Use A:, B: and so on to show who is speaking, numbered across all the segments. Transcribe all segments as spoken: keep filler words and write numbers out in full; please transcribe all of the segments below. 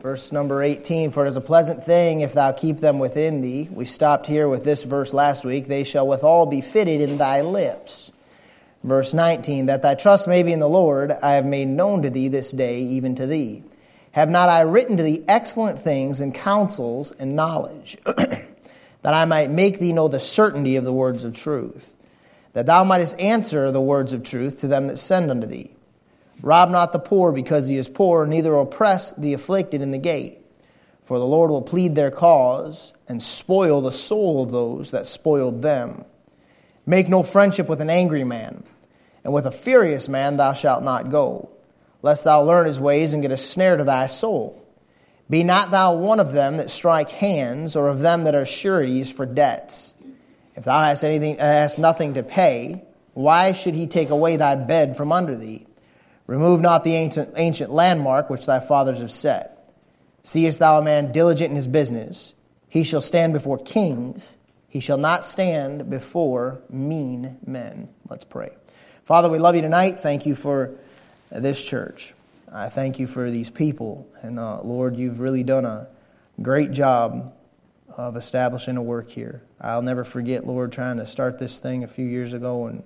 A: Verse number eighteen, for it is a pleasant thing if thou keep them within thee. We stopped here with this verse last week. They shall withal be fitted in thy lips. Verse nineteen, that thy trust may be in the Lord, I have made known to thee this day, even to thee. Have not I written to thee excellent things and counsels and knowledge, that I might make thee know the certainty of the words of truth, that thou mightest answer the words of truth to them that send unto thee. Rob not the poor because he is poor, neither oppress the afflicted in the gate. For the Lord will plead their cause, and spoil the soul of those that spoiled them. Make no friendship with an angry man, and with a furious man thou shalt not go, lest thou learn his ways and get a snare to thy soul. Be not thou one of them that strike hands, or of them that are sureties for debts. If thou hast anything, hast nothing to pay, why should he take away thy bed from under thee? Remove not the ancient, ancient landmark which thy fathers have set. Seest thou a man diligent in his business? He shall stand before kings. He shall not stand before mean men. Let's pray. Father, we love you tonight. Thank you for this church. I thank you for these people. And uh, Lord, you've really done a great job of establishing a work here. I'll never forget, Lord, trying to start this thing a few years ago and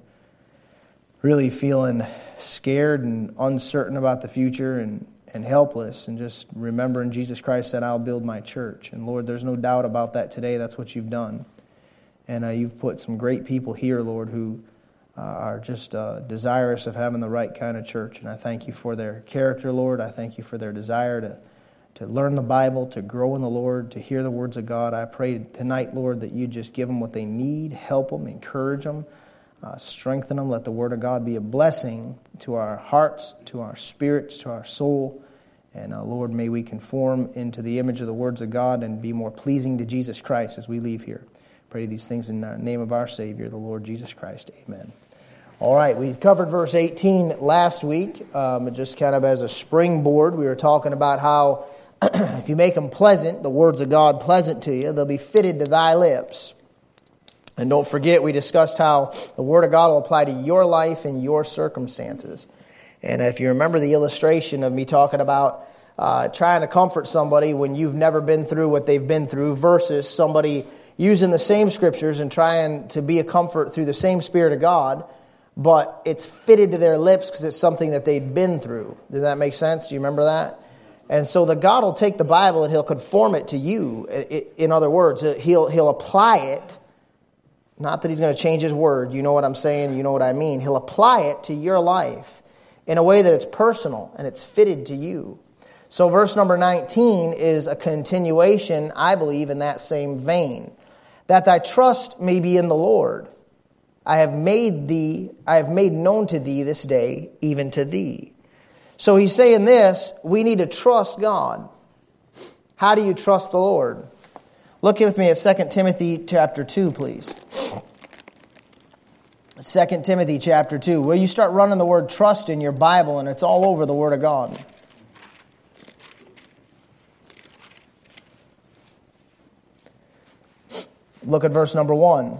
A: really feeling scared and uncertain about the future and, and helpless, and just remembering Jesus Christ said, I'll build my church. And Lord, there's no doubt about that today. That's what you've done. And uh, you've put some great people here, Lord, who uh, are just uh, desirous of having the right kind of church. And I thank you for their character, Lord. I thank you for their desire to, to learn the Bible, to grow in the Lord, to hear the words of God. I pray tonight, Lord, that you just give them what they need, help them, encourage them. Uh, strengthen them. Let the Word of God be a blessing to our hearts, to our spirits, to our soul. And uh, Lord, may we conform into the image of the words of God and be more pleasing to Jesus Christ as we leave here. Pray these things in the name of our Savior, the Lord Jesus Christ. Amen. All right, we covered verse eighteen last week. Um, just kind of as a springboard, we were talking about how if you make them pleasant, the words of God pleasant to you, they'll be fitted to thy lips. And don't forget, we discussed how the Word of God will apply to your life and your circumstances. And if you remember the illustration of me talking about uh, trying to comfort somebody when you've never been through what they've been through versus somebody using the same scriptures and trying to be a comfort through the same Spirit of God, but it's fitted to their lips because it's something that they'd been through. Does that make sense? Do you remember that? And so the God will take the Bible and He'll conform it to you. In other words, He'll He'll apply it. Not that He's going to change His word. You know what I'm saying? You know what I mean? He'll apply it to your life in a way that it's personal and it's fitted to you. So verse number nineteen is a continuation, I believe, in that same vein. That thy trust may be in the Lord. I have made thee, I have made known to thee this day, even to thee. So he's saying this, we need to trust God. How do you trust the Lord? Look with me at Second Timothy chapter two, please. Second Timothy chapter two, where you start running the word trust in your Bible and it's all over the Word of God. Look at verse number one.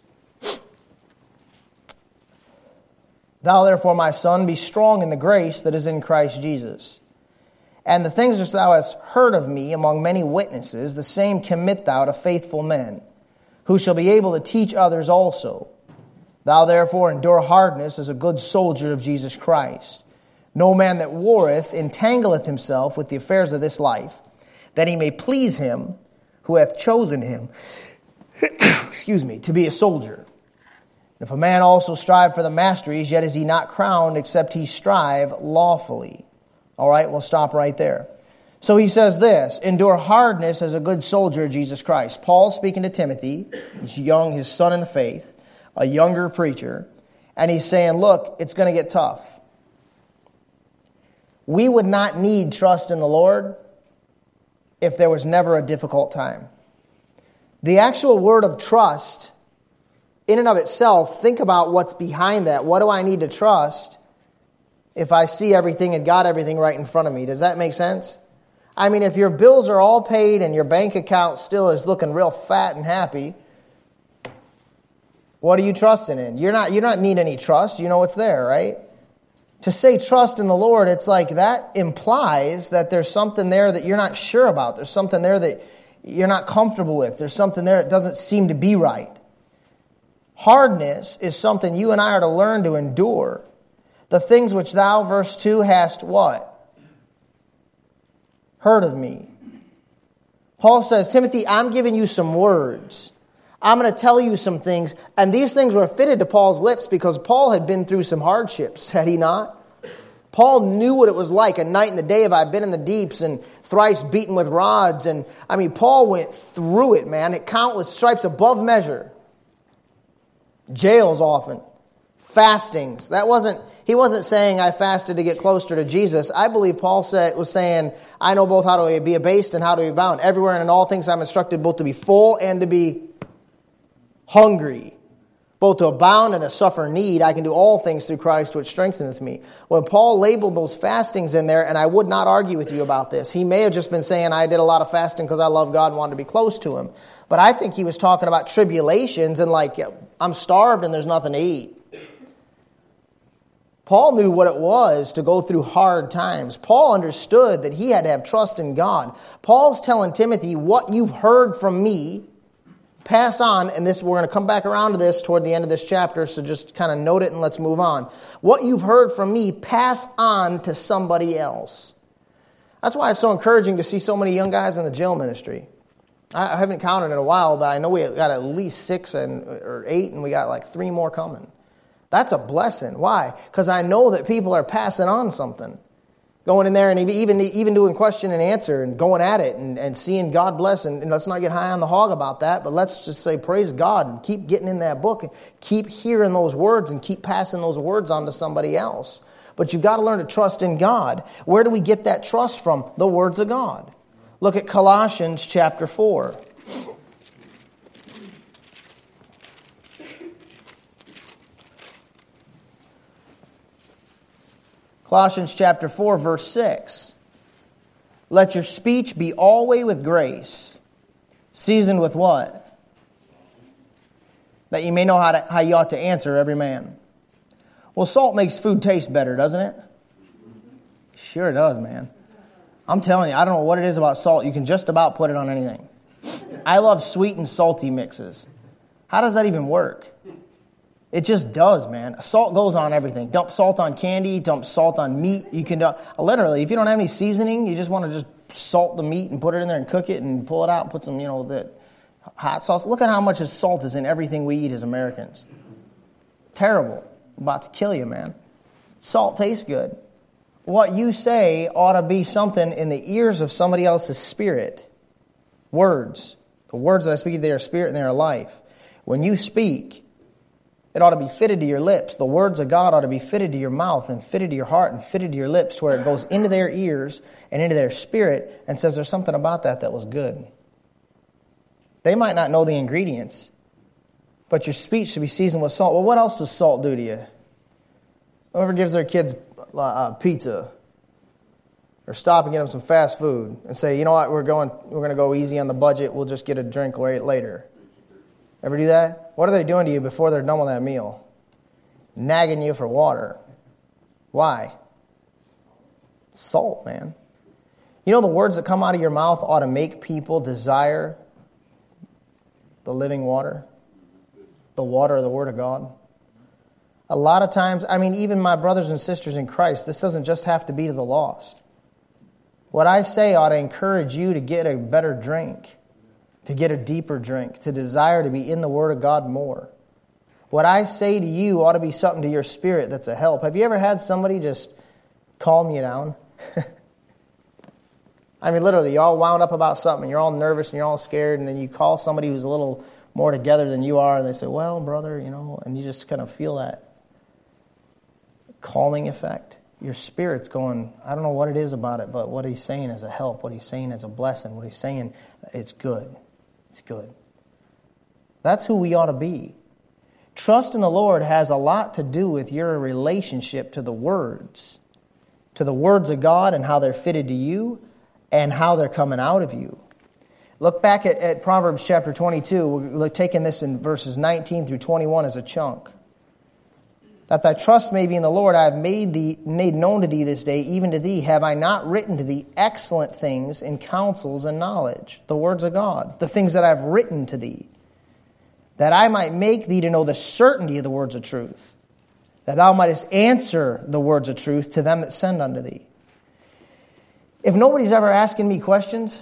A: Thou therefore, my son, be strong in the grace that is in Christ Jesus. And the things which thou hast heard of me among many witnesses, the same commit thou to faithful men, who shall be able to teach others also. Thou therefore endure hardness as a good soldier of Jesus Christ. No man that warreth entangleth himself with the affairs of this life, that he may please him who hath chosen him, excuse me, to be a soldier. If a man also strive for the masteries, yet is he not crowned, except he strive lawfully. All right, we'll stop right there. So he says this, endure hardness as a good soldier of Jesus Christ. Paul speaking to Timothy, he's young, his son in the faith, a younger preacher, and he's saying, look, it's going to get tough. We would not need trust in the Lord if there was never a difficult time. The actual word of trust, in and of itself, think about what's behind that. What do I need to trust if I see everything and got everything right in front of me? Does that make sense? I mean, if your bills are all paid and your bank account still is looking real fat and happy, what are you trusting in? You're not, you don't need any trust. You know what's there, right? To say trust in the Lord, it's like that implies that there's something there that you're not sure about. There's something there that you're not comfortable with. There's something there that doesn't seem to be right. Hardness is something you and I are to learn to endure. The things which thou, verse two, hast what? Heard of me. Paul says, Timothy, I'm giving you some words. I'm going to tell you some things. And these things were fitted to Paul's lips because Paul had been through some hardships, had he not? Paul knew what it was like. A night and the day have I been in the deeps and thrice beaten with rods. And I mean, Paul went through it, man. At countless stripes above measure. Jails often. Fastings. That wasn't, he wasn't saying I fasted to get closer to Jesus. I believe Paul said, was saying, I know both how to be abased and how to be bound. Everywhere and in all things I'm instructed both to be full and to be hungry. Both to abound and to suffer need. I can do all things through Christ which strengtheneth me. When Paul labeled those fastings in there, and I would not argue with you about this, he may have just been saying I did a lot of fasting because I love God and wanted to be close to Him. But I think he was talking about tribulations and like, I'm starved and there's nothing to eat. Paul knew what it was to go through hard times. Paul understood that he had to have trust in God. Paul's telling Timothy, what you've heard from me, pass on, and this we're going to come back around to this toward the end of this chapter, so just kind of note it and let's move on. What you've heard from me, pass on to somebody else. That's why it's so encouraging to see so many young guys in the jail ministry. I haven't counted in a while, but I know we got at least six and or eight, and we got like three more coming. That's a blessing. Why? Because I know that people are passing on something. Going in there and even even doing question and answer and going at it and, and seeing God bless. And, and let's not get high on the hog about that, but let's just say praise God and keep getting in that book and keep hearing those words and keep passing those words on to somebody else. But you've got to learn to trust in God. Where do we get that trust from? The words of God. Look at Colossians chapter four. Colossians chapter four, verse six. Let your speech be always with grace, seasoned with what? That you may know how, to, how you ought to answer every man. Well, salt makes food taste better, doesn't it? Sure it does, man. I'm telling you, I don't know what it is about salt. You can just about put it on anything. I love sweet and salty mixes. How does that even work? It just does, man. Salt goes on everything. Dump salt on candy, dump salt on meat. You can uh, literally, if you don't have any seasoning, you just want to just salt the meat and put it in there and cook it and pull it out and put some, you know, the hot sauce. Look at how much salt is in everything we eat as Americans. Terrible. About to kill you, man. Salt tastes good. What you say ought to be something in the ears of somebody else's spirit. Words. The words that I speak, they are spirit and they are life. When you speak, it ought to be fitted to your lips. The words of God ought to be fitted to your mouth and fitted to your heart and fitted to your lips to where it goes into their ears and into their spirit and says there's something about that that was good. They might not know the ingredients, but your speech should be seasoned with salt. Well, what else does salt do to you? Whoever gives their kids uh, pizza or stop and get them some fast food and say, you know what, we're going we're going to go easy on the budget. We'll just get a drink later. Ever do that? What are they doing to you before they're done with that meal? Nagging you for water. Why? Salt, man. You know the words that come out of your mouth ought to make people desire the living water, the water of the Word of God. A lot of times, I mean, even my brothers and sisters in Christ, this doesn't just have to be to the lost. What I say ought to encourage you to get a better drink, to get a deeper drink, to desire to be in the Word of God more. What I say to you ought to be something to your spirit that's a help. Have you ever had somebody just calm you down? I mean, literally, you're all wound up about something, you're all nervous and you're all scared, and then you call somebody who's a little more together than you are, and they say, well, brother, you know, and you just kind of feel that calming effect. Your spirit's going, I don't know what it is about it, but what he's saying is a help. What he's saying is a blessing. What he's saying, it's good. It's good. That's who we ought to be. Trust in the Lord has a lot to do with your relationship to the words, to the words of God and how they're fitted to you and how they're coming out of you. Look back at, at Proverbs chapter twenty-two. We're taking this in verses nineteen through twenty-one as a chunk. That thy trust may be in the Lord, I have made thee made known to thee this day, even to thee have I not written to thee excellent things in counsels and knowledge, the words of God, the things that I have written to thee, that I might make thee to know the certainty of the words of truth, that thou mightest answer the words of truth to them that send unto thee. If nobody's ever asking me questions,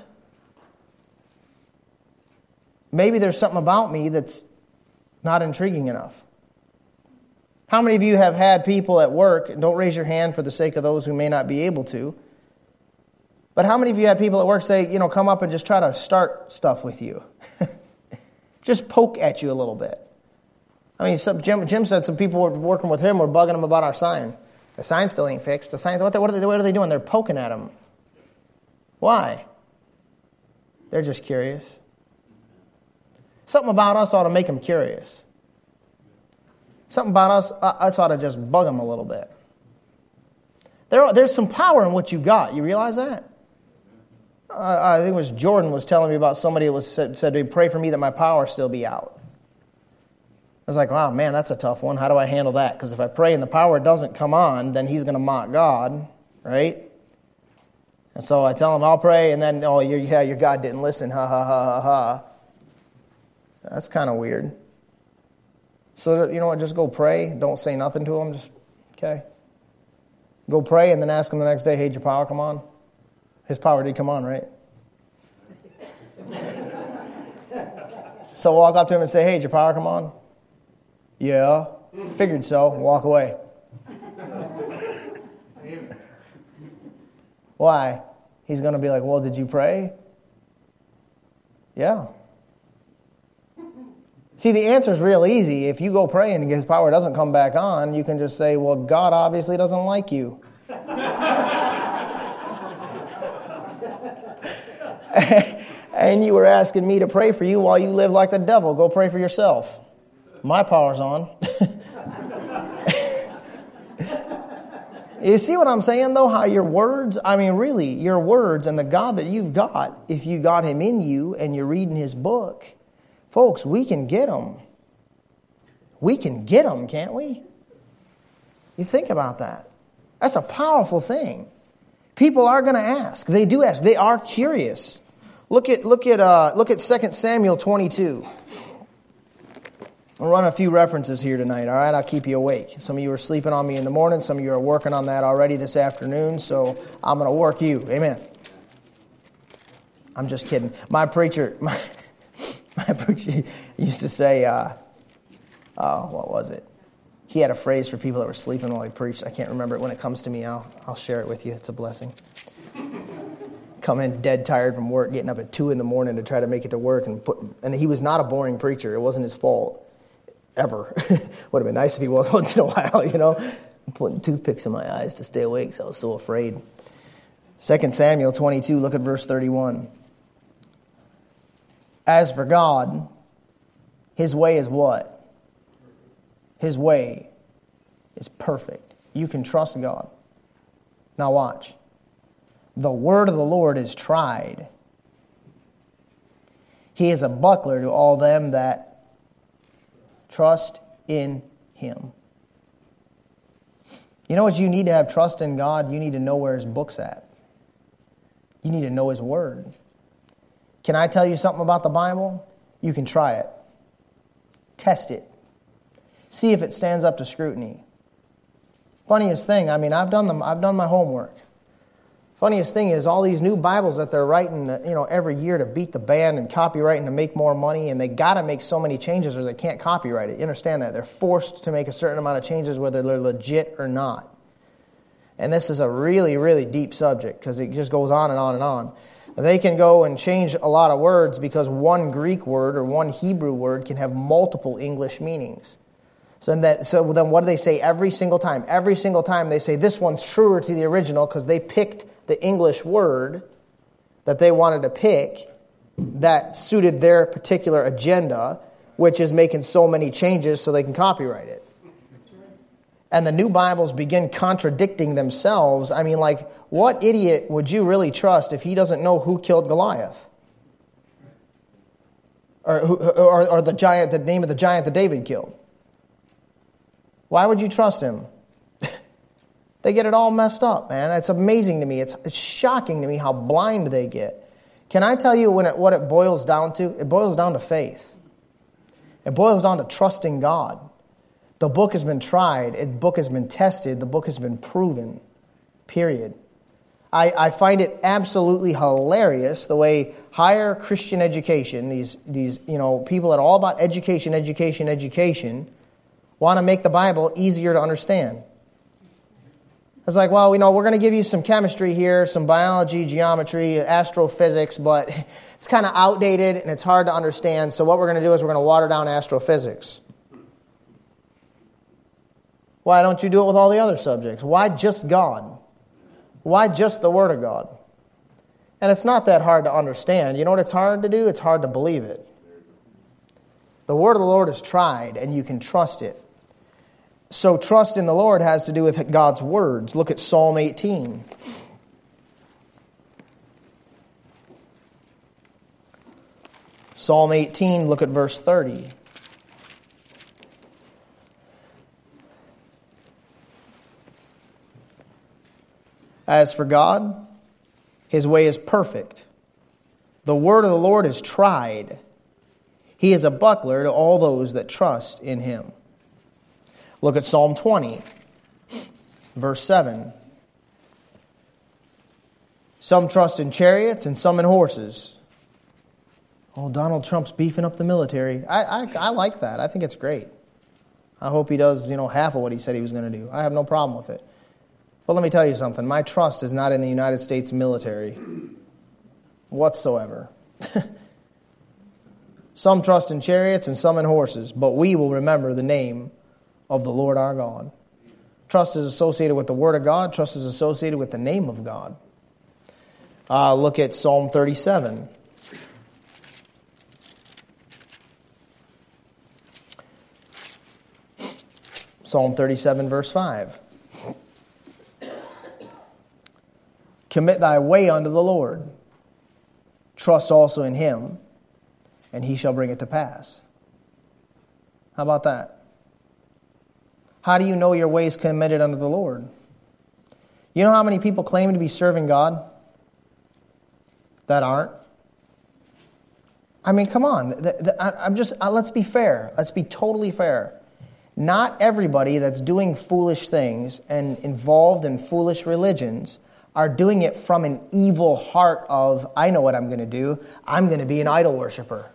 A: maybe there's something about me that's not intriguing enough. How many of you have had people at work, and don't raise your hand for the sake of those who may not be able to, but how many of you had people at work say, you know, come up and just try to start stuff with you? Just poke at you a little bit. I mean, some, Jim, Jim said some people were working with him were bugging him about our sign. The sign still ain't fixed. The sign, what, what, are they, what are they doing? They're poking at him. Why? They're just curious. Something about us ought to make them curious. Something about us, uh, us ought to just bug them a little bit. There, there's some power in what you got. You realize that? Uh, I think it was Jordan was telling me about somebody that was said, said, pray for me that my power still be out. I was like, wow, man, that's a tough one. How do I handle that? Because if I pray and the power doesn't come on, then he's going to mock God, right? And so I tell him, I'll pray, and then, oh, your, yeah, your God didn't listen, ha, ha, ha, ha, ha. That's kind of weird. So, you know what, just go pray. Don't say nothing to him. Just, okay. Go pray and then ask him the next day, hey, did your power come on? His power did come on, right? So walk up to him and say, hey, did your power come on? Yeah. Figured so. Walk away. Why? He's going to be like, well, did you pray? Yeah. See, the answer is real easy. If you go pray and his power doesn't come back on, you can just say, well, God obviously doesn't like you. And you were asking me to pray for you while you live like the devil. Go pray for yourself. My power's on. You see what I'm saying, though? How your words, I mean, really, your words and the God that you've got, if you got him in you and you're reading his book, folks, we can get them. We can get them, can't we? You think about that. That's a powerful thing. People are going to ask. They do ask. They are curious. Look at look at uh, look at Second Samuel twenty-two. I'll run a few references here tonight. All right, I'll keep you awake. Some of you are sleeping on me in the morning. Some of you are working on that already this afternoon. So I'm going to work you. Amen. I'm just kidding. My preacher. My, My preacher used to say, uh, oh, what was it? He had a phrase for people that were sleeping while he preached. I can't remember it. When it comes to me, I'll, I'll share it with you. It's a blessing. Come in dead tired from work, getting up at two in the morning to try to make it to work. And put. And he was not a boring preacher. It wasn't his fault, ever. Would have been nice if he was once in a while, you know. I'm putting toothpicks in my eyes to stay awake because I was so afraid. Second Samuel twenty-two, look at verse thirty-one. As for God, his way is what? His way is perfect. You can trust God. Now watch. The word of the Lord is tried. He is a buckler to all them that trust in him. You know what you need to have trust in God? You need to know where his book's at. You need to know his word. Can I tell you something about the Bible? You can try it. Test it. See if it stands up to scrutiny. Funniest thing, I mean, I've done them. I've done my homework. Funniest thing is all these new Bibles that they're writing, you know, every year to beat the band and copyrighting to make more money, and they got to make so many changes or they can't copyright it. You understand that? They're forced to make a certain amount of changes whether they're legit or not. And this is a really, really deep subject because it just goes on and on and on. They can go and change a lot of words because one Greek word or one Hebrew word can have multiple English meanings. So, that, so then what do they say every single time? Every single time they say this one's truer to the original because they picked the English word that they wanted to pick that suited their particular agenda, which is making so many changes so they can copyright it. And the new Bibles begin contradicting themselves. I mean, like, what idiot would you really trust if he doesn't know who killed Goliath? Or, or, or the giant, the name of the giant that David killed? Why would you trust him? They get it all messed up, man. It's amazing to me. It's, it's shocking to me how blind they get. Can I tell you when it, what it boils down to? It boils down to faith. It boils down to trusting God. The book has been tried. The book has been tested. The book has been proven. Period. I, I find it absolutely hilarious the way higher Christian education, these, these you know, people that are all about education, education, education, want to make the Bible easier to understand. It's like, well, you know, we're going to give you some chemistry here, some biology, geometry, astrophysics, but it's kind of outdated and it's hard to understand. So what we're going to do is we're going to water down astrophysics. Why don't you do it with all the other subjects? Why just God? Why just the Word of God? And it's not that hard to understand. You know what it's hard to do? It's hard to believe it. The Word of the Lord is tried, and you can trust it. So trust in the Lord has to do with God's words. Look at Psalm eighteen. Psalm eighteen, look at verse thirty. As for God, his way is perfect. The word of the Lord is tried. He is a buckler to all those that trust in him. Look at Psalm twenty, verse seven. Some trust in chariots and some in horses. Oh, Donald Trump's beefing up the military. I, I, I like that. I think it's great. I hope he does, you know, half of what he said he was going to do. I have no problem with it. But let me tell you something. My trust is not in the United States military whatsoever. Some trust in chariots and some in horses, but we will remember the name of the Lord our God. Trust is associated with the Word of God. Trust is associated with the name of God. Uh, look at Psalm thirty-seven. Psalm thirty-seven, verse five. Commit thy way unto the Lord. Trust also in him, and he shall bring it to pass. How about that? How do you know your way is committed unto the Lord? You know how many people claim to be serving God that aren't? I mean, come on. The, the, I'm just. Uh, let's be fair. Let's be totally fair. Not everybody that's doing foolish things and involved in foolish religions are doing it from an evil heart of, I know what I'm going to do. I'm going to be an idol worshiper.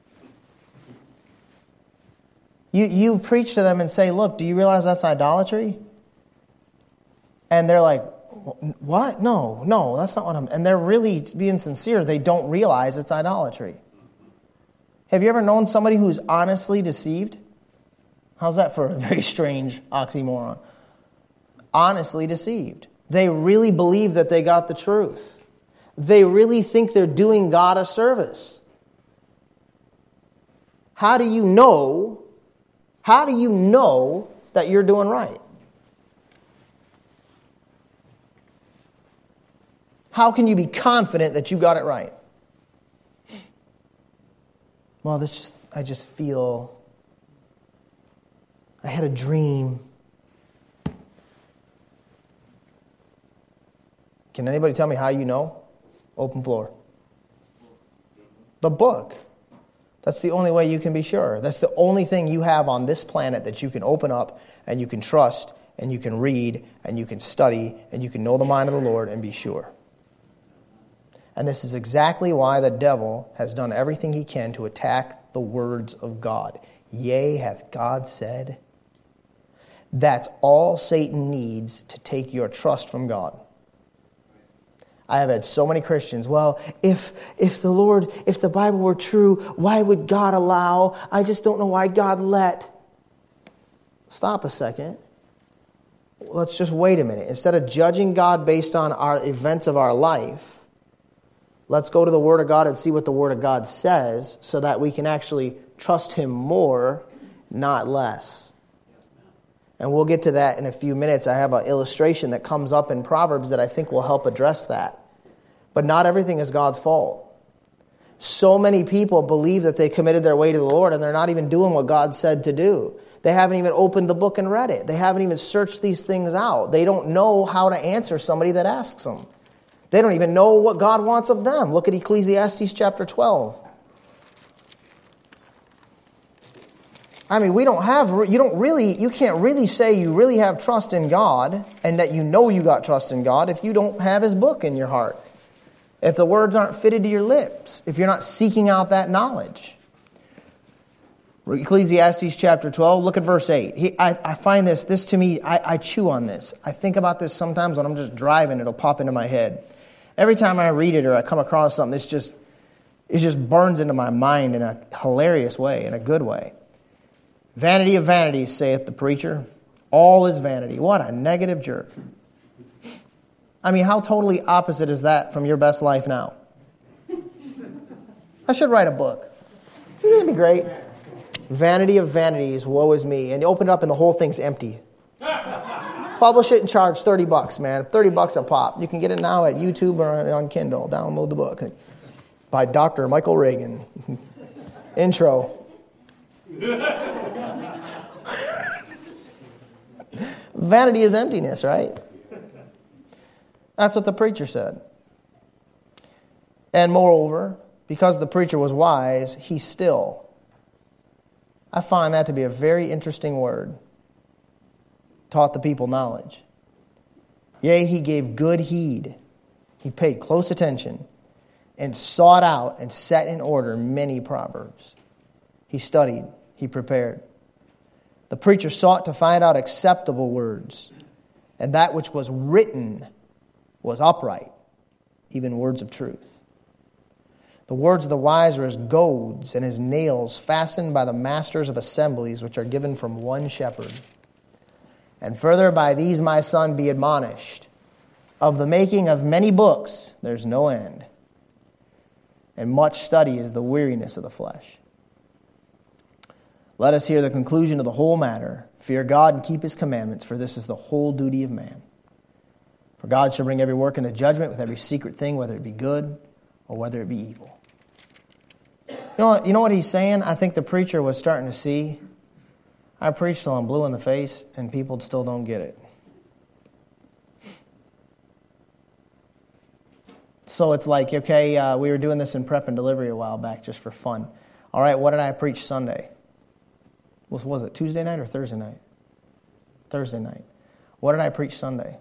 A: You you preach to them and say, look, do you realize that's idolatry? And they're like, what? No, no, that's not what I'm... And they're really being sincere. They don't realize it's idolatry. Have you ever known somebody who's honestly deceived? How's that for a very strange oxymoron? Honestly deceived. They really believe that they got the truth. They really think they're doing God a service. How do you know... How do you know that you're doing right? How can you be confident that you got it right? Well, this just I just feel I had a dream. Can anybody tell me how you know? Open floor. The book. That's the only way you can be sure. That's the only thing you have on this planet that you can open up and you can trust and you can read and you can study and you can know the mind of the Lord and be sure. And this is exactly why the devil has done everything he can to attack the words of God. Yea, hath God said. That's all Satan needs to take your trust from God. I have had so many Christians, well, if if the Lord, if the Bible were true, why would God allow? I just don't know why God let. Stop a second. Let's just wait a minute. Instead of judging God based on our events of our life, let's go to the Word of God and see what the Word of God says so that we can actually trust Him more, not less. And we'll get to that in a few minutes. I have an illustration that comes up in Proverbs that I think will help address that. But not everything is God's fault. So many people believe that they committed their way to the Lord and they're not even doing what God said to do. They haven't even opened the book and read it. They haven't even searched these things out. They don't know how to answer somebody that asks them. They don't even know what God wants of them. Look at Ecclesiastes chapter twelve. I mean, we don't have, you don't really, you can't really say you really have trust in God and that you know you got trust in God if you don't have His book in your heart. If the words aren't fitted to your lips, if you're not seeking out that knowledge. Ecclesiastes chapter twelve, look at verse eight. He, I, I find this, this to me, I, I chew on this. I think about this sometimes when I'm just driving, it'll pop into my head. Every time I read it or I come across something, it's just, it just burns into my mind in a hilarious way, in a good way. Vanity of vanities, saith the preacher. All is vanity. What a negative jerk. I mean, how totally opposite is that from your best life now? I should write a book. That'd be great. Vanity of vanities, woe is me. And you open it up and the whole thing's empty. Publish it and charge thirty bucks, man. thirty bucks a pop. You can get it now at YouTube or on Kindle. Download the book. By Doctor Michael Reagan. Intro. Vanity is emptiness, right? That's what the preacher said. And moreover, because the preacher was wise, he still. I find that to be a very interesting word. Taught the people knowledge. Yea, he gave good heed. He paid close attention and sought out and set in order many proverbs. He studied. He prepared. The preacher sought to find out acceptable words, and that which was written was upright, even words of truth. The words of the wise are as goads, and as nails fastened by the masters of assemblies, which are given from one shepherd. And further, by these, my son, be admonished. Of the making of many books, there's no end. And much study is the weariness of the flesh. Let us hear the conclusion of the whole matter. Fear God and keep His commandments, for this is the whole duty of man. For God shall bring every work into judgment with every secret thing, whether it be good or whether it be evil. You know what, you know what he's saying? I think the preacher was starting to see. I preach till I'm blue in the face, and people still don't get it. So it's like, okay, uh, we were doing this in prep and delivery a while back just for fun. All right, what did I preach Sunday? Was, was it Tuesday night or Thursday night? Thursday night. What did I preach Sunday?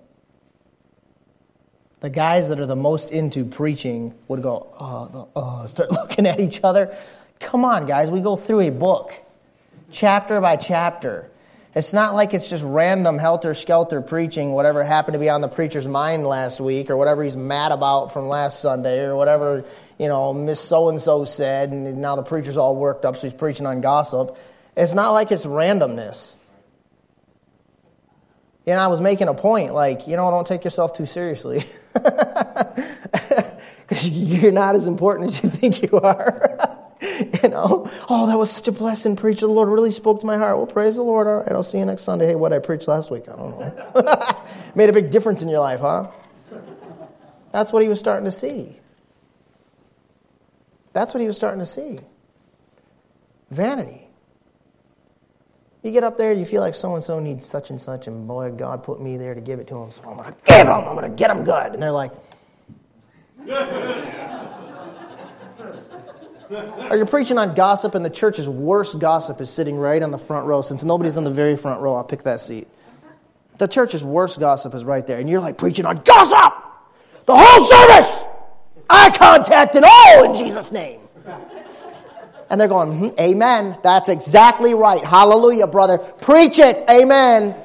A: The guys that are the most into preaching would go, oh, oh, start looking at each other. Come on, guys, we go through a book, chapter by chapter. It's not like it's just random helter-skelter preaching, whatever happened to be on the preacher's mind last week, or whatever he's mad about from last Sunday, or whatever, you know, Miss So-and-so said, and now the preacher's all worked up, so he's preaching on gossip. It's not like it's randomness. And I was making a point, like, you know, don't take yourself too seriously. Because you're not as important as you think you are. You know, oh, that was such a blessing, preacher. The Lord really spoke to my heart. Well, praise the Lord. All right, I'll see you next Sunday. Hey, what did I preach last week? I don't know. Made a big difference in your life, huh? That's what he was starting to see. That's what he was starting to see. Vanity. You get up there, you feel like so-and-so needs such and such, and boy, God put me there to give it to him, so I'm going to give him. I'm going to get him good. And they're like, or you're preaching on gossip, and the church's worst gossip is sitting right on the front row. Since nobody's on the very front row, I'll pick that seat. The church's worst gossip is right there, and you're like preaching on gossip! The whole service! Eye contact and all in Jesus' name. And they're going, mm-hmm, amen. That's exactly right. Hallelujah, brother. Preach it. Amen.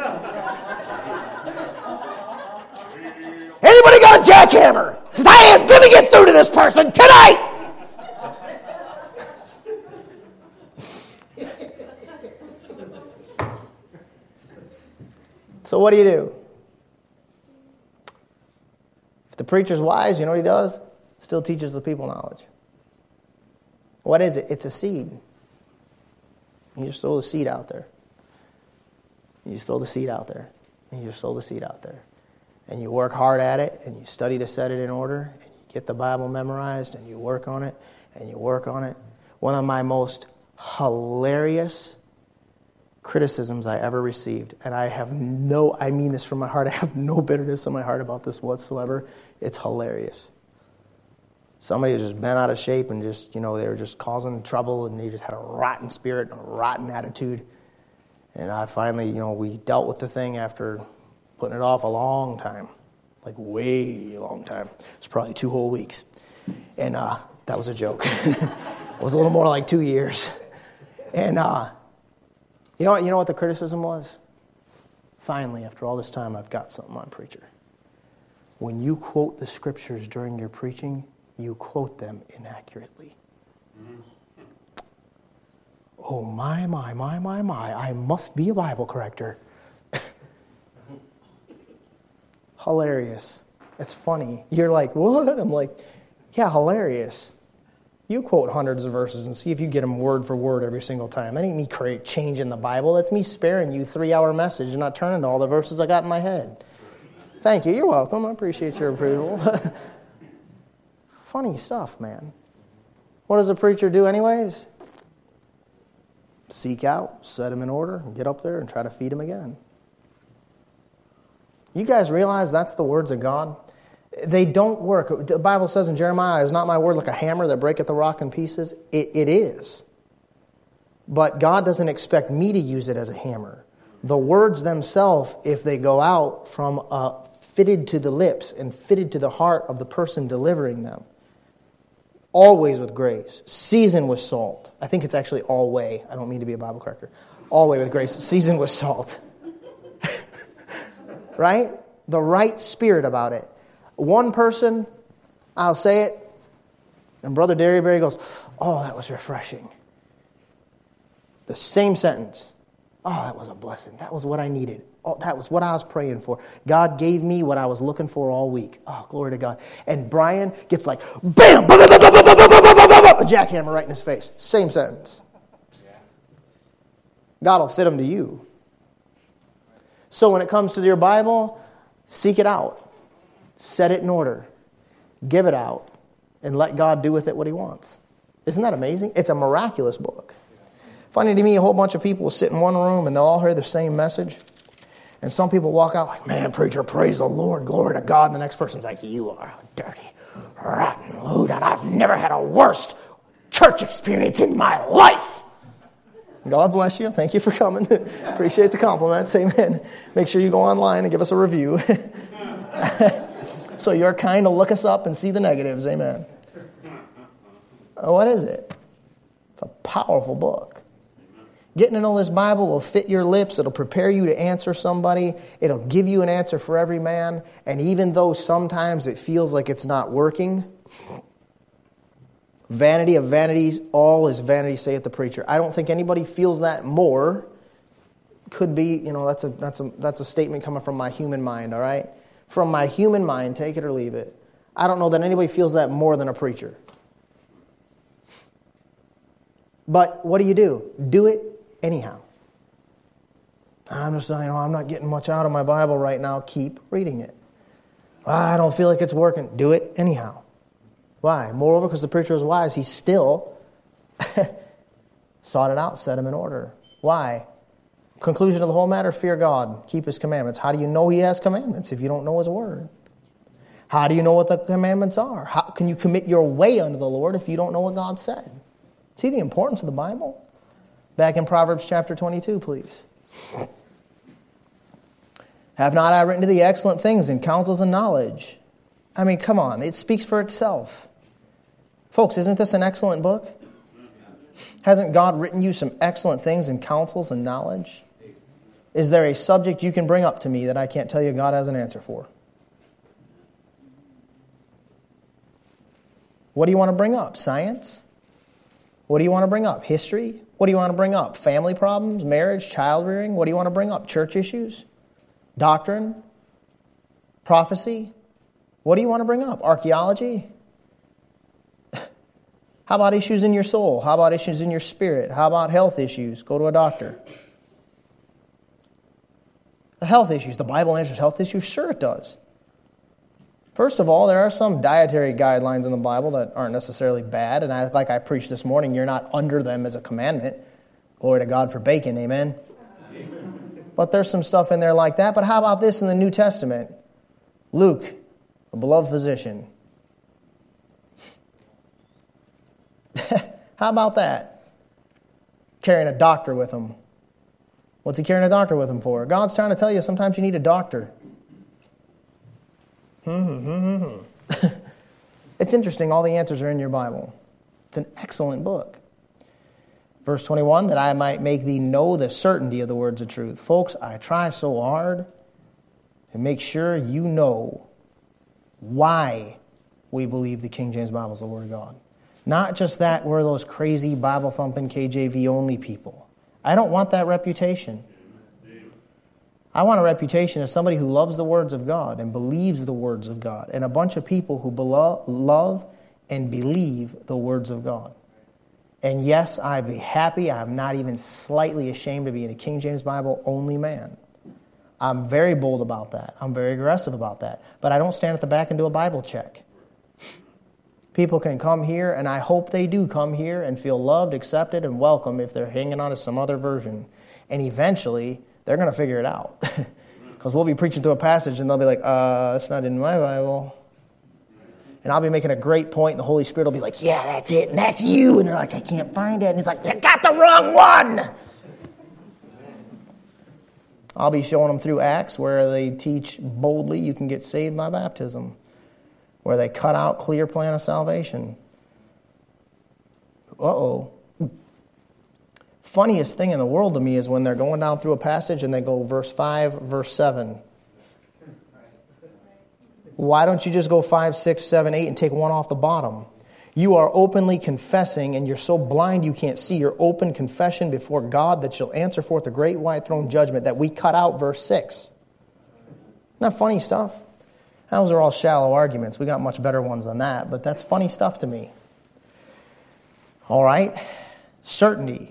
A: Anybody got a jackhammer? Because I am going to get through to this person tonight. So what do you do? If the preacher's wise, you know what he does? Still teaches the people knowledge. What is it? It's a seed. You just throw the seed out there. You just throw the seed out there. And you just throw the seed out there. And you work hard at it, and you study to set it in order, and you get the Bible memorized, and you work on it, and you work on it. One of my most hilarious criticisms I ever received. And I have no, I mean this from my heart, I have no bitterness in my heart about this whatsoever. It's hilarious. Somebody has just bent out of shape and just, you know, they were just causing trouble and they just had a rotten spirit and a rotten attitude. And I finally, you know, we dealt with the thing after putting it off a long time, like way long time. It was probably two whole weeks. And uh, that was a joke. It was a little more like two years. And uh, you know what, you know what the criticism was? Finally, after all this time, I've got something on, preacher. When you quote the scriptures during your preaching, you quote them inaccurately. Mm-hmm. Oh, my, my, my, my, my. I must be a Bible corrector. Hilarious. It's funny. You're like, what? I'm like, yeah, hilarious. You quote hundreds of verses and see if you get them word for word every single time. That ain't me create changing the Bible. That's me sparing you three-hour message and not turning to all the verses I got in my head. Thank you. You're welcome. I appreciate your approval. Funny stuff, man. What does a preacher do anyways? Seek out, set him in order, and get up there and try to feed him again. You guys realize that's the words of God? They don't work. The Bible says in Jeremiah, is not my word like a hammer that breaketh the rock in pieces? It, it is. But God doesn't expect me to use it as a hammer. The words themselves, if they go out from uh, fitted to the lips and fitted to the heart of the person delivering them, always with grace, seasoned with salt. I think it's actually always. I don't mean to be a Bible corrector. Always with grace, seasoned with salt. Right? The right spirit about it. One person, I'll say it, and Brother Derryberry goes, oh, that was refreshing. The same sentence. Oh, that was a blessing. That was what I needed. Oh, that was what I was praying for. God gave me what I was looking for all week. Oh, glory to God. And Brian gets like, bam, a jackhammer right in his face. Same sentence. God will fit him to you. So when it comes to your Bible, seek it out. Set it in order. Give it out. And let God do with it what he wants. Isn't that amazing? It's a miraculous book. Funny to me, a whole bunch of people will sit in one room and they'll all hear the same message. And some people walk out like, man, preacher, praise the Lord, glory to God. And the next person's like, you are a dirty, rotten loot, and I've never had a worse church experience in my life. God bless you. Thank you for coming. Appreciate the compliments. Amen. Make sure you go online and give us a review. So you're kind to look us up and see the negatives. Amen. Oh, what is it? It's a powerful book. Getting to know this Bible will fit your lips. It'll prepare you to answer somebody. It'll give you an answer for every man. And even though sometimes it feels like it's not working, vanity of vanities, all is vanity, saith the preacher. I don't think anybody feels that more. Could be, you know, that's a that's a that's a statement coming from my human mind, all right? From my human mind, take it or leave it. I don't know that anybody feels that more than a preacher. But what do you do? Do it anyhow. I'm just, you know, I'm not getting much out of my Bible right now. Keep reading it. I don't feel like it's working. Do it anyhow. Why? Moreover, because the preacher was wise, he still sought it out, set him in order. Why? Conclusion of the whole matter, fear God, keep his commandments. How do you know he has commandments if you don't know his word? How do you know what the commandments are? How can you commit your way unto the Lord if you don't know what God said? See the importance of the Bible? Back in Proverbs chapter twenty-two, please. Have not I written to thee excellent things in counsels and knowledge? I mean, come on, it speaks for itself. Folks, isn't this an excellent book? Hasn't God written you some excellent things in counsels and knowledge? Is there a subject you can bring up to me that I can't tell you God has an answer for? What do you want to bring up? Science? What do you want to bring up? History? What do you want to bring up? Family problems, marriage, child rearing? What do you want to bring up? Church issues? Doctrine? Prophecy? What do you want to bring up? Archaeology? How about issues in your soul? How about issues in your spirit? How about health issues? Go to a doctor. The health issues. The Bible answers health issues? Sure it does. First of all, there are some dietary guidelines in the Bible that aren't necessarily bad. And I, like I preached this morning, you're not under them as a commandment. Glory to God for bacon, amen? But there's some stuff in there like that. But how about this in the New Testament? Luke, a beloved physician. How about that? Carrying a doctor with him. What's he carrying a doctor with him for? God's trying to tell you sometimes you need a doctor. It's interesting, all the answers are in your Bible. It's an excellent book. Verse twenty-one, that I might make thee know the certainty of the words of truth. Folks, I try so hard to make sure you know why we believe the King James Bible is the Word of God. Not just that we're those crazy Bible-thumping K J V only people. I don't want that reputation. I want a reputation as somebody who loves the words of God and believes the words of God, and a bunch of people who belo- love and believe the words of God. And yes, I'd be happy. I'm not even slightly ashamed to be in a King James Bible only man. I'm very bold about that. I'm very aggressive about that. But I don't stand at the back and do a Bible check. People can come here, and I hope they do come here and feel loved, accepted, and welcome if they're hanging on to some other version. And eventually, they're going to figure it out. Because we'll be preaching through a passage, and they'll be like, uh, that's not in my Bible. And I'll be making a great point, and the Holy Spirit will be like, yeah, that's it, and that's you. And they're like, I can't find it. And he's like, you got the wrong one. I'll be showing them through Acts where they teach boldly you can get saved by baptism, where they cut out clear plan of salvation. Uh-oh. Funniest thing in the world to me is when they're going down through a passage and they go verse five, verse seven. Why don't you just go five, six, seven, eight and take one off the bottom? You are openly confessing, and you're so blind you can't see your open confession before God that you'll answer forth the great white throne judgment that we cut out verse six. Isn't that funny stuff? Those are all shallow arguments. We got much better ones than that, but that's funny stuff to me. All right. Certainty.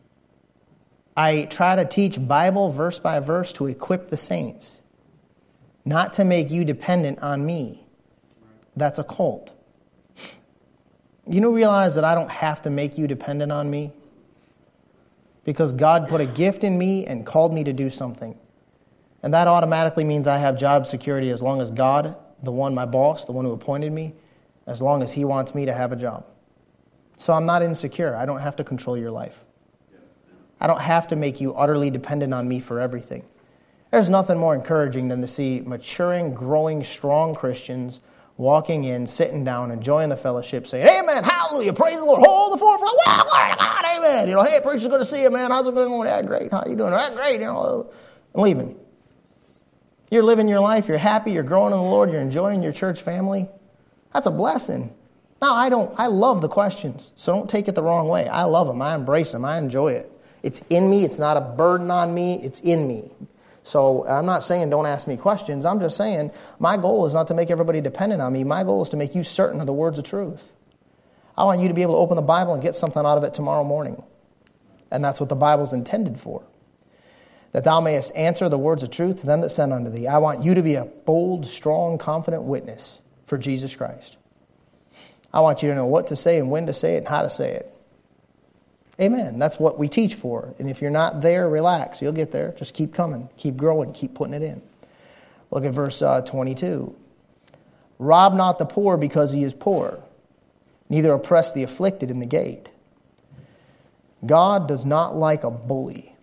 A: I try to teach Bible verse by verse to equip the saints, not to make you dependent on me. That's a cult. You know, realize that I don't have to make you dependent on me because God put a gift in me and called me to do something. And that automatically means I have job security as long as God, the one, my boss, the one who appointed me, as long as he wants me to have a job. So I'm not insecure. I don't have to control your life. I don't have to make you utterly dependent on me for everything. There's nothing more encouraging than to see maturing, growing, strong Christians walking in, sitting down, enjoying the fellowship, saying, amen, hallelujah, praise the Lord, hold the forefront, wow, glory to God, amen. You know, hey, preacher's good to see you, man. How's it going? Yeah, great. How you doing? Yeah, great. You know, and leaving. You're living your life. You're happy. You're growing in the Lord. You're enjoying your church family. That's a blessing. Now, I don't. I love the questions, so don't take it the wrong way. I love them. I embrace them. I enjoy it. It's in me. It's not a burden on me. It's in me. So I'm not saying don't ask me questions. I'm just saying my goal is not to make everybody dependent on me. My goal is to make you certain of the words of truth. I want you to be able to open the Bible and get something out of it tomorrow morning. And that's what the Bible's intended for. That thou mayest answer the words of truth to them that send unto thee. I want you to be a bold, strong, confident witness for Jesus Christ. I want you to know what to say and when to say it and how to say it. Amen. That's what we teach for. And if you're not there, relax. You'll get there. Just keep coming. Keep growing. Keep putting it in. Look at verse uh, twenty-two. Rob not the poor because he is poor, neither oppress the afflicted in the gate. God does not like a bully.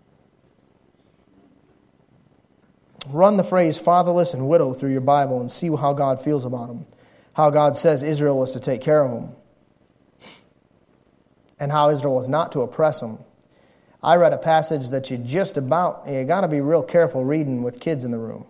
A: Run the phrase fatherless and widow through your Bible and see how God feels about them. How God says Israel was to take care of them. And how Israel was not to oppress them. I read a passage that you just about, you got to be real careful reading with kids in the room.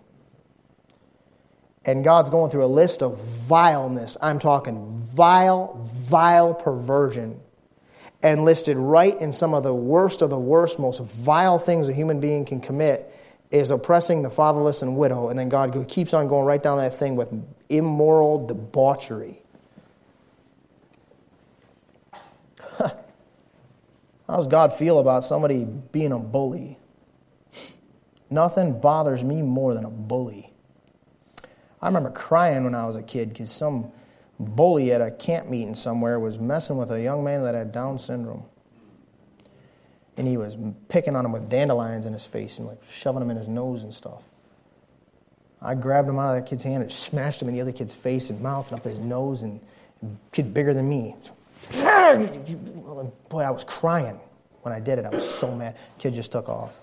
A: And God's going through a list of vileness. I'm talking vile, vile perversion. And listed right in some of the worst of the worst, most vile things a human being can commit is oppressing the fatherless and widow. And then God keeps on going right down that thing with immoral debauchery. How does God feel about somebody being a bully? Nothing bothers me more than a bully. I remember crying when I was a kid because some bully at a camp meeting somewhere was messing with a young man that had Down syndrome. And he was picking on him with dandelions in his face and like shoving them in his nose and stuff. I grabbed him out of that kid's hand and smashed him in the other kid's face and mouth and up his nose, and a kid bigger than me. Boy, I was crying when I did it. I was so mad. Kid just took off.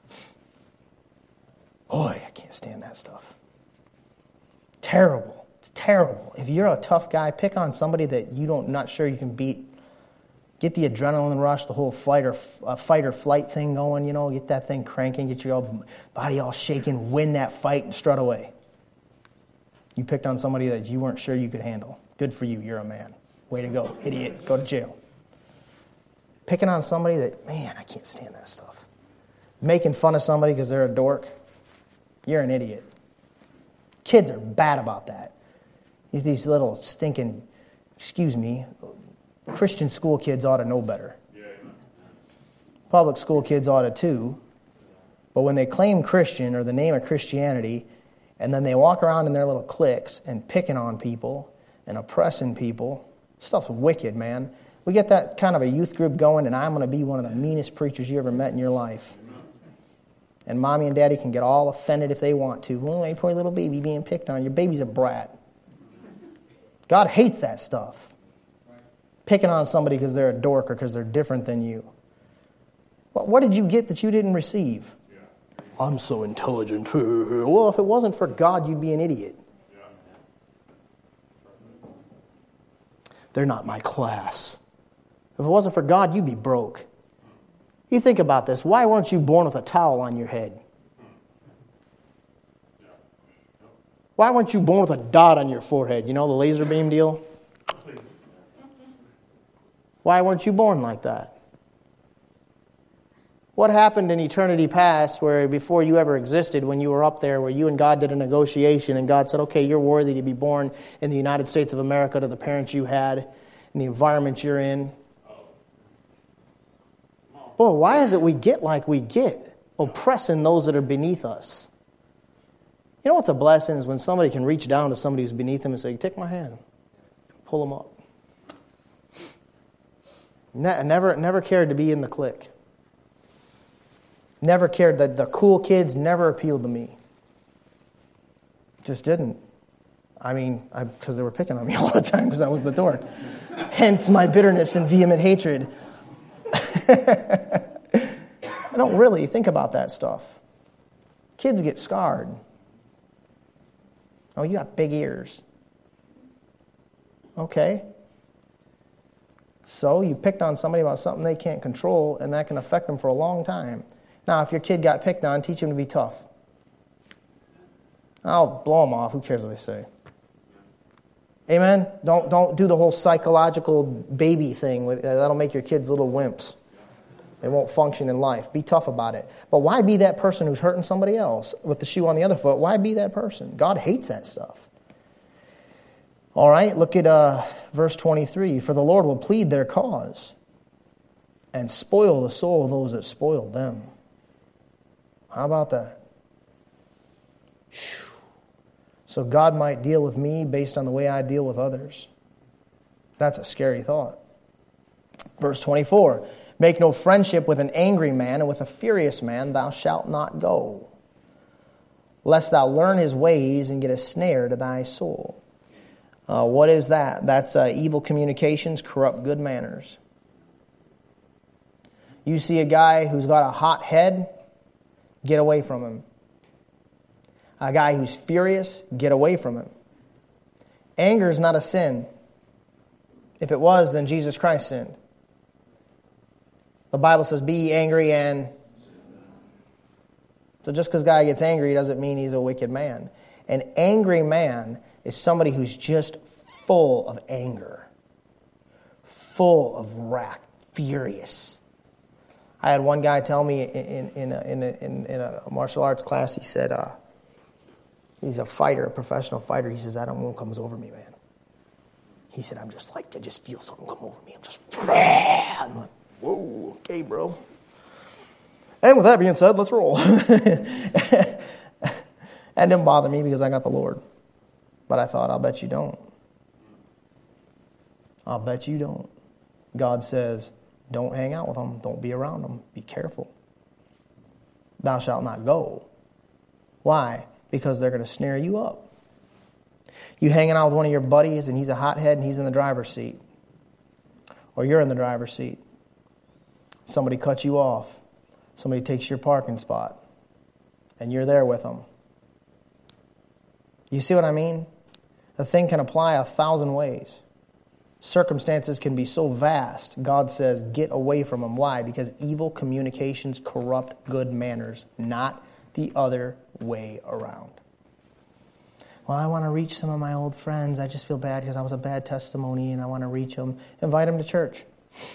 A: Boy, I can't stand that stuff. Terrible. It's terrible. If you're a tough guy, pick on somebody that you don't not sure you can beat. Get the adrenaline rush, the whole fight or, uh, fight or flight thing going, you know, get that thing cranking, get your all, body all shaking, win that fight and strut away. You picked on somebody that you weren't sure you could handle. Good for you, you're a man. Way to go, idiot, go to jail. Picking on somebody that, man, I can't stand that stuff. Making fun of somebody because they're a dork, you're an idiot. Kids are bad about that. These little stinking, excuse me, Christian school kids ought to know better. Public school kids ought to too. But when they claim Christian or the name of Christianity, and then they walk around in their little cliques and picking on people and oppressing people, stuff's wicked, man. We get that kind of a youth group going, and I'm going to be one of the meanest preachers you ever met in your life. And mommy and daddy can get all offended if they want to. Oh, hey, poor little baby being picked on. Your baby's a brat. God hates that stuff. Picking on somebody because they're a dork or because they're different than you. Well, what did you get that you didn't receive? Yeah. I'm so intelligent. Well, if it wasn't for God, you'd be an idiot. Yeah. They're not my class. If it wasn't for God, you'd be broke. You think about this. Why weren't you born with a towel on your head? Why weren't you born with a dot on your forehead? You know, the laser beam deal? Why weren't you born like that? What happened in eternity past where before you ever existed, when you were up there, where you and God did a negotiation and God said, okay, you're worthy to be born in the United States of America to the parents you had and the environment you're in? Boy, why is it we get like we get, oppressing those that are beneath us? You know what's a blessing is when somebody can reach down to somebody who's beneath them and say, take my hand, pull them up. Never, never cared to be in the clique. Never cared that the cool kids never appealed to me. Just didn't. I mean, because they were picking on me all the time because I was the dork. Hence my bitterness and vehement hatred. I don't really think about that stuff. Kids get scarred. Oh, you got big ears. Okay. So you picked on somebody about something they can't control, and that can affect them for a long time. Now, if your kid got picked on, teach him to be tough. I'll blow them off. Who cares what they say? Amen? Don't don't do the whole psychological baby thing. With, uh, that'll make your kids little wimps. They won't function in life. Be tough about it. But why be that person who's hurting somebody else with the shoe on the other foot? Why be that person? God hates that stuff. All right, look at uh, verse twenty-three. For the Lord will plead their cause and spoil the soul of those that spoiled them. How about that? Whew. So God might deal with me based on the way I deal with others. That's a scary thought. Verse twenty-four. Make no friendship with an angry man, and with a furious man thou shalt not go, lest thou learn his ways and get a snare to thy soul. Uh, what is that? That's uh, evil communications corrupt good manners. You see a guy who's got a hot head, get away from him. A guy who's furious, get away from him. Anger is not a sin. If it was, then Jesus Christ sinned. The Bible says, be ye angry and... So just because a guy gets angry doesn't mean he's a wicked man. An angry man is somebody who's just full of anger. Full of wrath. Furious. I had one guy tell me in, in, a, in, a, in, in a martial arts class, he said, uh, he's a fighter, a professional fighter. He says, I don't know what comes over me, man. He said, I'm just like, I just feel something come over me. I'm just... I'm like, whoa, okay, bro. And with that being said, let's roll. That didn't bother me because I got the Lord. But I thought, I'll bet you don't. I'll bet you don't. God says, Don't hang out with them. Don't be around them. Be careful. Thou shalt not go. Why? Because they're going to snare you up. You hanging out with one of your buddies and he's a hothead and he's in the driver's seat. Or you're in the driver's seat. Somebody cuts you off. Somebody takes your parking spot. And you're there with them. You see what I mean? The thing can apply a thousand ways. Circumstances can be so vast. God says, get away from them. Why? Because evil communications corrupt good manners, not the other way around. Well, I want to reach some of my old friends. I just feel bad because I was a bad testimony and I want to reach them. Invite them to church.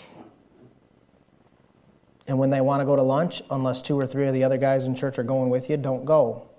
A: And when they want to go to lunch, unless two or three of the other guys in church are going with you, don't go.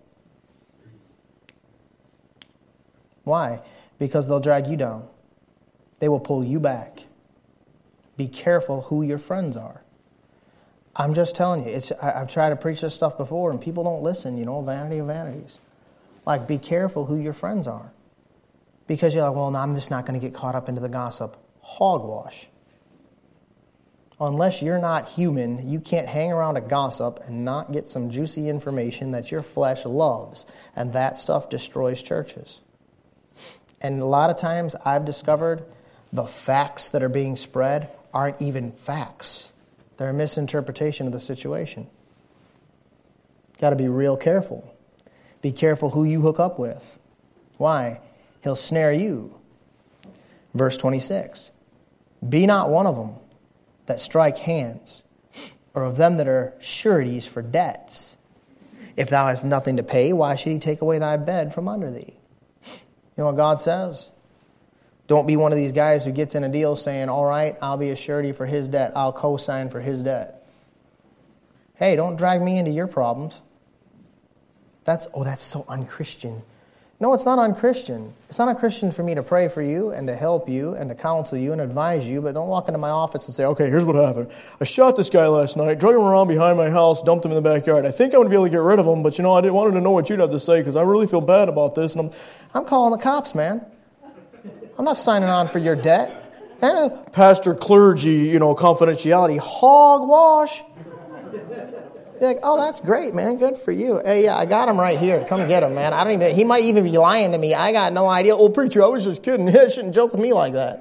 A: Why? Because they'll drag you down. They will pull you back. Be careful who your friends are. I'm just telling you, it's. I, I've tried to preach this stuff before and people don't listen, you know, vanity of vanities. Like, be careful who your friends are. Because you're like, well, no, I'm just not going to get caught up into the gossip. Hogwash. Unless you're not human, you can't hang around a gossip and not get some juicy information that your flesh loves. And that stuff destroys churches. And a lot of times I've discovered the facts that are being spread aren't even facts. They're a misinterpretation of the situation. Got to be real careful. Be careful who you hook up with. Why? He'll snare you. Verse twenty-six. Be not one of them that strike hands, or of them that are sureties for debts. If thou hast nothing to pay, why should he take away thy bed from under thee? You know what God says? Don't be one of these guys who gets in a deal saying, all right, I'll be a surety for his debt. I'll co-sign for his debt. Hey, don't drag me into your problems. That's, oh, that's so unchristian. No, it's not unchristian. It's not unchristian for me to pray for you and to help you and to counsel you and advise you, but don't walk into my office and say, okay, here's what happened. I shot this guy last night, drug him around behind my house, dumped him in the backyard. I think I'm going to be able to get rid of him, but you know, I didn't wanted to know what you'd have to say because I really feel bad about this. And I'm, I'm calling the cops, man. I'm not signing on for your debt. Eh, pastor, clergy, you know, confidentiality, hogwash. You're like, oh, that's great, man. Good for you. Hey, yeah, I got him right here. Come get him, man. I don't even. He might even be lying to me. I got no idea. Oh, preacher, I was just kidding. You shouldn't joke with me like that.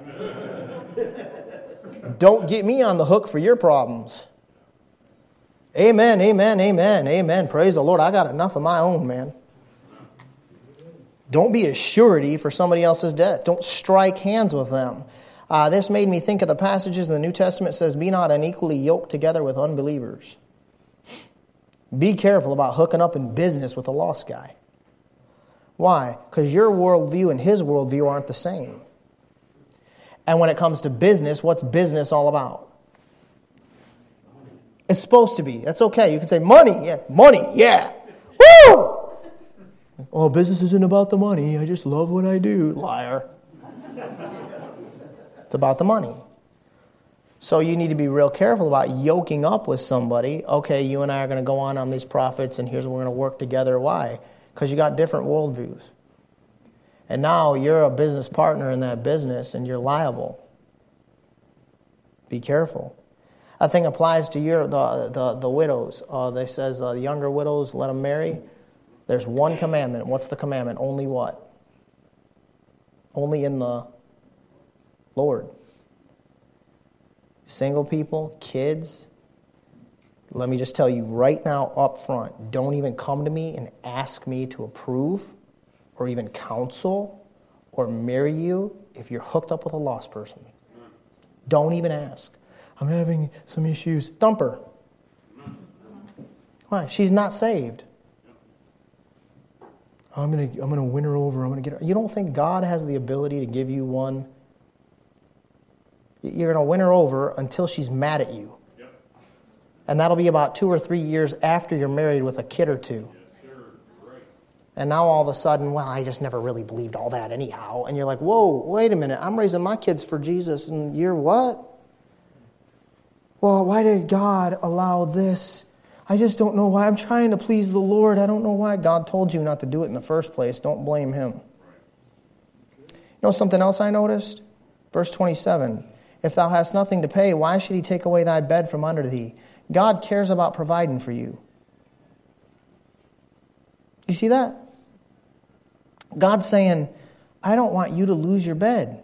A: Don't get me on the hook for your problems. Amen, amen, amen, amen. Praise the Lord. I got enough of my own, man. Don't be a surety for somebody else's debt. Don't strike hands with them. Uh, this made me think of the passages in the New Testament that says, be not unequally yoked together with unbelievers. Be careful about hooking up in business with a lost guy. Why? Because your worldview and his worldview aren't the same. And when it comes to business, what's business all about? It's supposed to be. That's okay. You can say money. Yeah, money. Yeah. Woo! Oh, business isn't about the money. I just love what I do. Liar. It's about the money. So you need to be real careful about yoking up with somebody. Okay, you and I are going to go on on these profits, and here's what we're going to work together. Why? Because you got different worldviews. And now you're a business partner in that business, and you're liable. Be careful. That thing applies to your the the, the widows. Uh, they says uh, the younger widows, let them marry. There's one commandment. What's the commandment? Only what? Only in the Lord. Single people, kids, let me just tell you right now up front, don't even come to me and ask me to approve or even counsel or marry you if you're hooked up with a lost person. Don't even ask. I'm having some issues. Dump her. Why? She's not saved. I'm gonna I'm gonna win her over. I'm gonna get her. You don't think God has the ability to give you one? You're going to win her over until she's mad at you. Yep. And that'll be about two or three years after you're married with a kid or two. Yes, sir. Right. And now all of a sudden, well, I just never really believed all that anyhow. And you're like, whoa, wait a minute. I'm raising my kids for Jesus and you're what? Well, why did God allow this? I just don't know why. I'm trying to please the Lord. I don't know why. God told you not to do it in the first place. Don't blame him. Right. You know something else I noticed? Verse twenty-seven. If thou hast nothing to pay, why should he take away thy bed from under thee? God cares about providing for you. You see that? God's saying, I don't want you to lose your bed.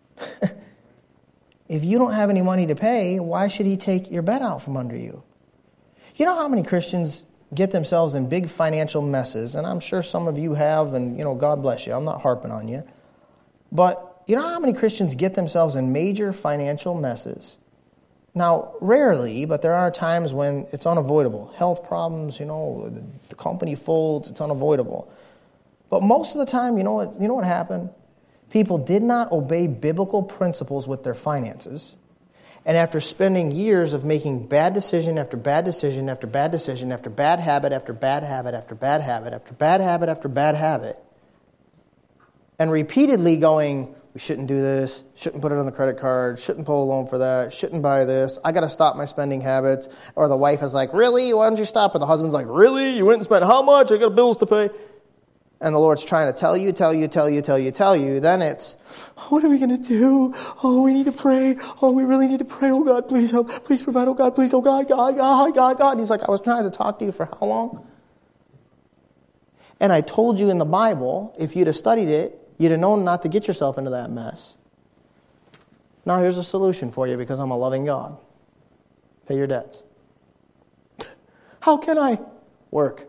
A: If you don't have any money to pay, why should he take your bed out from under you? You know how many Christians get themselves in big financial messes, and I'm sure some of you have, and you know, God bless you. I'm not harping on you. But you know how many Christians get themselves in major financial messes? Now, rarely, but there are times when it's unavoidable. Health problems, you know, the company folds, it's unavoidable. But most of the time, you know what, you know what happened? People did not obey biblical principles with their finances. And after spending years of making bad decision after bad decision after bad decision after bad habit after bad habit after bad habit after bad habit after bad habit, and repeatedly going, we shouldn't do this, shouldn't put it on the credit card, shouldn't pull a loan for that, shouldn't buy this, I got to stop my spending habits. Or the wife is like, really? Why don't you stop? Or the husband's like, really? You went and spent how much? I got bills to pay. And the Lord's trying to tell you, tell you, tell you, tell you, tell you. Then it's, what are we going to do? Oh, we need to pray. Oh, we really need to pray. Oh, God, please help. Please provide. Oh, God, please. Oh, God, God, God, God, God. And he's like, I was trying to talk to you for how long? And I told you in the Bible, if you'd have studied it, you'd have known not to get yourself into that mess. Now here's a solution for you because I'm a loving God. Pay your debts. How can I? Work.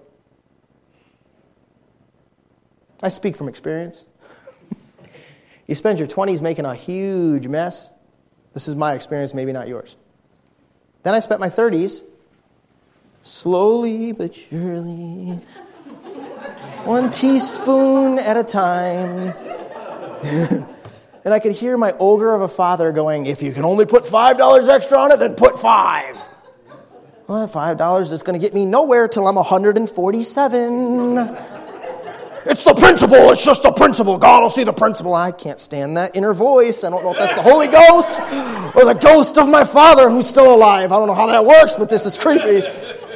A: I speak from experience. You spend your twenties making a huge mess. This is my experience, maybe not yours. Then I spent my thirties, slowly but surely, one teaspoon at a time. And I could hear my ogre of a father going, if you can only put five dollars extra on it, then put five. Well, five dollars is going to get me nowhere till I'm one hundred forty-seven. It's the principle. It's just the principle. God will see the principle. I can't stand that inner voice. I don't know if that's the Holy Ghost or the ghost of my father who's still alive. I don't know how that works, but this is creepy.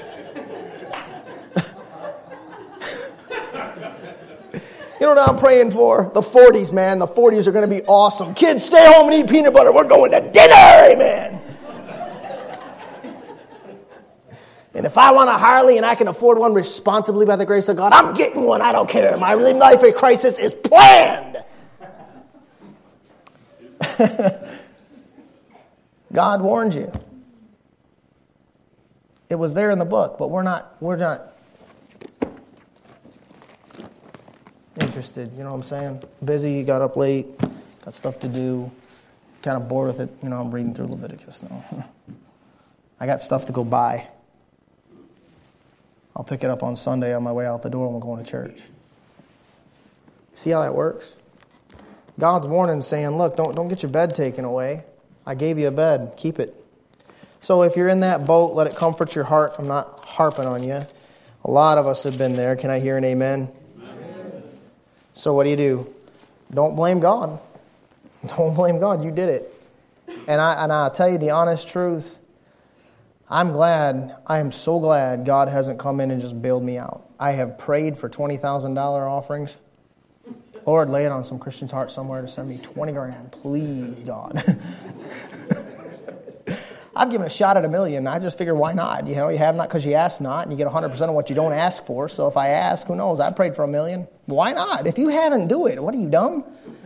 A: You know what I'm praying for? The forties, man. The forties are going to be awesome. Kids, stay home and eat peanut butter. We're going to dinner. Amen. And if I want a Harley and I can afford one responsibly by the grace of God, I'm getting one. I don't care. My life crisis is planned. God warned you. It was there in the book, but we're not we're not interested. You know what I'm saying? Busy, got up late, got stuff to do, kind of bored with it. You know, I'm reading through Leviticus now. I got stuff to go buy. I'll pick it up on Sunday on my way out the door when we're going to church. See how that works? God's warning, saying, look, don't, don't get your bed taken away. I gave you a bed. Keep it. So if you're in that boat, let it comfort your heart. I'm not harping on you. A lot of us have been there. Can I hear an amen? Amen. So what do you do? Don't blame God. Don't blame God. You did it. And, I, and I'll tell you the honest truth. I'm glad, I am so glad God hasn't come in and just bailed me out. I have prayed for twenty thousand dollars offerings. Lord, lay it on some Christian's heart somewhere to send me twenty grand. Please, God. I've given a shot at a million. I just figured, why not? You know, you have not because you ask not, and you get one hundred percent of what you don't ask for. So if I ask, who knows? I prayed for a million. Why not? If you haven't, do it. What are you, dumb?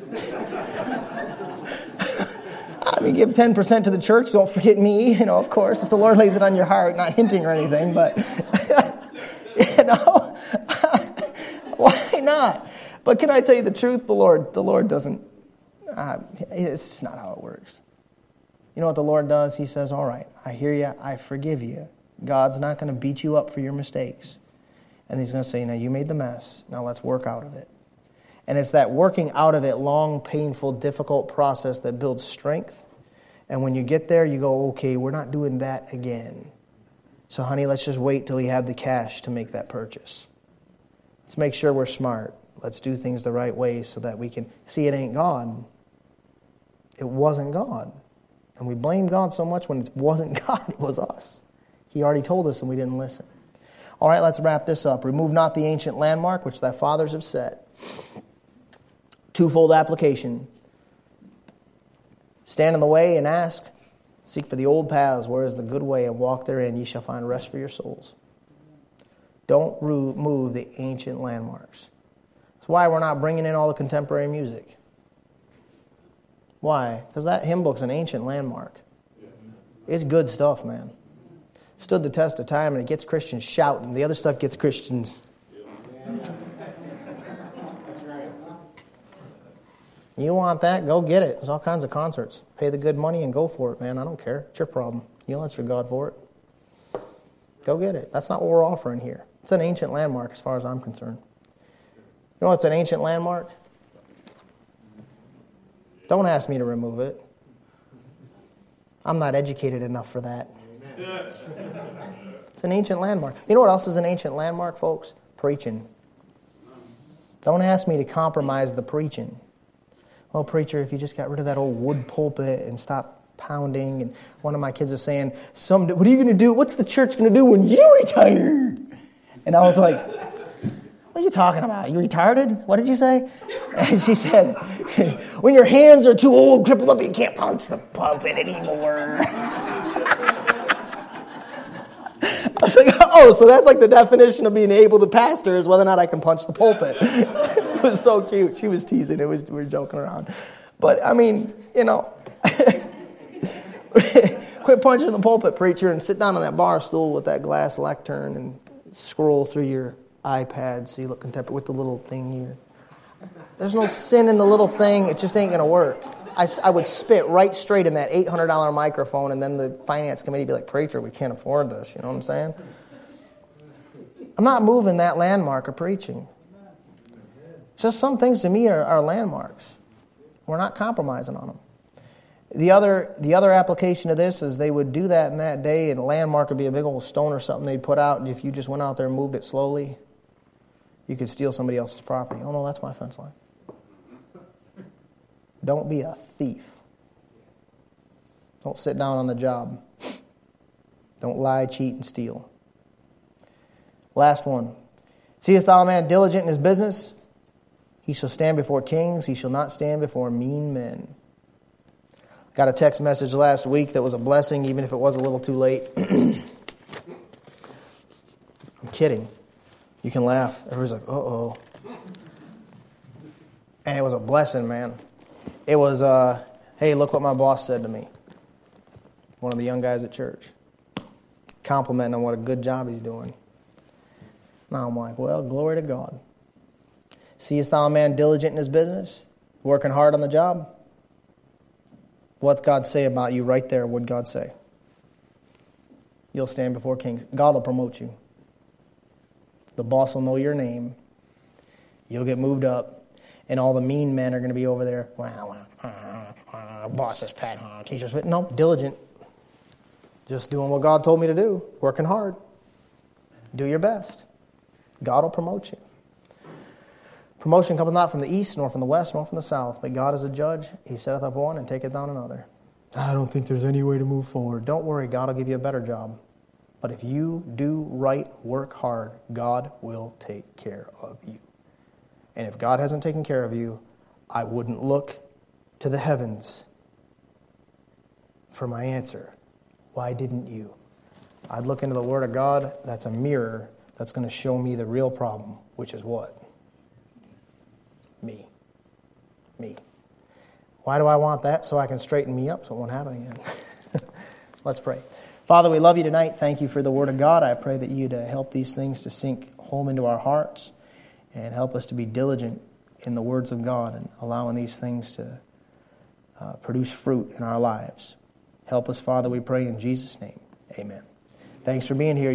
A: I mean, give ten percent to the church. Don't forget me, you know, of course, if the Lord lays it on your heart, not hinting or anything, but, you know, why not? But can I tell you the truth? The Lord, the Lord doesn't, uh, it's just not how it works. You know what the Lord does? He says, all right, I hear you. I forgive you. God's not going to beat you up for your mistakes. And he's going to say, now you made the mess. Now let's work out of it. And it's that working out of it, long, painful, difficult process that builds strength. And when you get there, you go, okay, we're not doing that again. So, honey, let's just wait till we have the cash to make that purchase. Let's make sure we're smart. Let's do things the right way so that we can see it ain't God. It wasn't God. And we blame God so much when it wasn't God, it was us. He already told us and we didn't listen. All right, let's wrap this up. Remove not the ancient landmark which thy fathers have set. Twofold application. Stand in the way and ask. Seek for the old paths, where is the good way, and walk therein. Ye shall find rest for your souls. Don't move the ancient landmarks. That's why we're not bringing in all the contemporary music. Why? Because that hymn book's an ancient landmark. It's good stuff, man. Stood the test of time, and it gets Christians shouting. The other stuff gets Christians. You want that? Go get it. There's all kinds of concerts. Pay the good money and go for it, man. I don't care. It's your problem. You don't answer God for it. Go get it. That's not what we're offering here. It's an ancient landmark as far as I'm concerned. You know what's an ancient landmark? Don't ask me to remove it. I'm not educated enough for that. It's an ancient landmark. You know what else is an ancient landmark, folks? Preaching. Don't ask me to compromise the preaching. Well, preacher, if you just got rid of that old wood pulpit and stopped pounding, and one of my kids was saying, "Some, what are you going to do? What's the church going to do when you retire?" And I was like, "What are you talking about? You retarded? What did you say?" And she said, "When your hands are too old, crippled up, you can't punch the pulpit anymore." I was like, oh, so that's like the definition of being able to pastor is whether or not I can punch the pulpit. It was so cute. She was teasing. It was, we were joking around. But, I mean, you know, quit punching the pulpit, preacher, and sit down on that bar stool with that glass lectern and scroll through your iPad so you look contemporary with the little thing here. There's no sin in the little thing. It just ain't going to work. I, I would spit right straight in that eight hundred dollars microphone, and then the finance committee would be like, "Preacher, we can't afford this." You know what I'm saying? I'm not moving that landmark of preaching. Just some things to me are, are landmarks. We're not compromising on them. The other, the other application of this is they would do that in that day, and a landmark would be a big old stone or something they'd put out, and if you just went out there and moved it slowly, you could steal somebody else's property. Oh, no, that's my fence line. Don't be a thief. Don't sit down on the job. Don't lie, cheat, and steal. Last one. Seest thou a man diligent in his business? He shall stand before kings. He shall not stand before mean men. Got a text message last week that was a blessing, even if it was a little too late. I'm kidding. You can laugh. Everybody's like, uh-oh. And it was a blessing, man. It was, uh, hey, look what my boss said to me. One of the young guys at church. Complimenting on what a good job he's doing. Now I'm like, well, glory to God. Seest thou a man diligent in his business? Working hard on the job? What's God say about you right there? What'd God say? You'll stand before kings. God will promote you. The boss will know your name. You'll get moved up. And all the mean men are going to be over there. Wow, wow, uh, boss is pat, uh, teacher's pat. No, diligent. Just doing what God told me to do. Working hard. Do your best. God will promote you. Promotion cometh not from the east, nor from the west, nor from the south. But God is a judge. He setteth up one and taketh down another. I don't think there's any way to move forward. Don't worry. God will give you a better job. But if you do right, work hard, God will take care of you. And if God hasn't taken care of you, I wouldn't look to the heavens for my answer. Why didn't you? I'd look into the Word of God. That's a mirror that's going to show me the real problem, which is what? Me. Me. Why do I want that? So I can straighten me up so it won't happen again. Let's pray. Father, we love you tonight. Thank you for the Word of God. I pray that you'd uh, help these things to sink home into our hearts. And help us to be diligent in the words of God and allowing these things to uh, produce fruit in our lives. Help us, Father, we pray in Jesus' name. Amen. Thanks for being here.